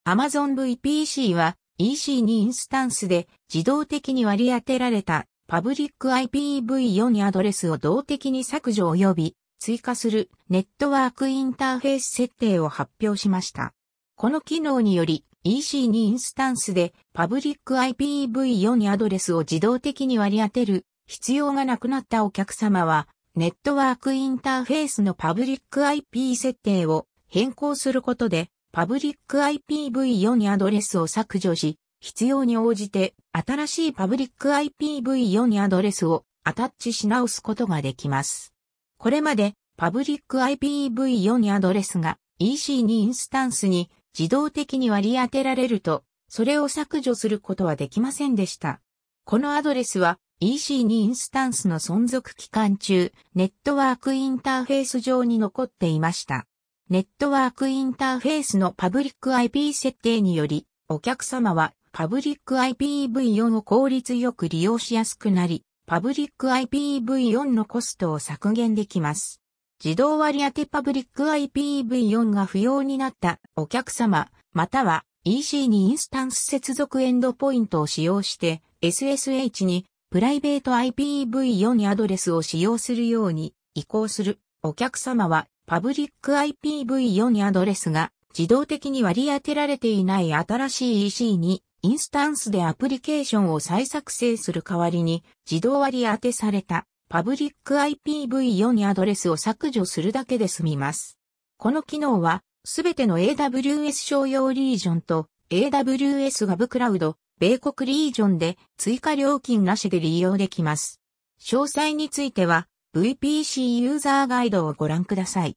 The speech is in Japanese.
Amazon VPC は EC2 インスタンスで自動的に割り当てられたパブリック IPv4 アドレスを動的に削除及び追加するネットワークインターフェース設定を発表しました。この機能により EC2 インスタンスでパブリック IPv4 アドレスを自動的に割り当てる必要がなくなったお客様はネットワークインターフェースのパブリック IP 設定を変更することでパブリック IPv4 アドレスを削除し、必要に応じて新しいパブリック IPv4 アドレスをアタッチし直すことができます。これまでパブリック IPv4 アドレスが EC2 インスタンスに自動的に割り当てられると、それを削除することはできませんでした。このアドレスは EC2 インスタンスの存続期間中、ネットワークインターフェース上に残っていました。ネットワークインターフェースのパブリック IP 設定により、お客様はパブリック IPv4 を効率よく利用しやすくなり、パブリック IPv4 のコストを削減できます。自動割り当てパブリック IPv4 が不要になったお客様、または EC2 インスタンス接続エンドポイントを使用して SSH にプライベート IPv4 アドレスを使用するように移行するお客様はパブリック IPv4 アドレスが自動的に割り当てられていない新しい EC2 インスタンスでアプリケーションを再作成する代わりに自動割り当てされたパブリック IPv4 アドレスを削除するだけで済みます。この機能はすべての AWS 商用リージョンと AWS ガブクラウド、米国リージョンで追加料金なしで利用できます。詳細についてはVPC ユーザーガイドをご覧ください。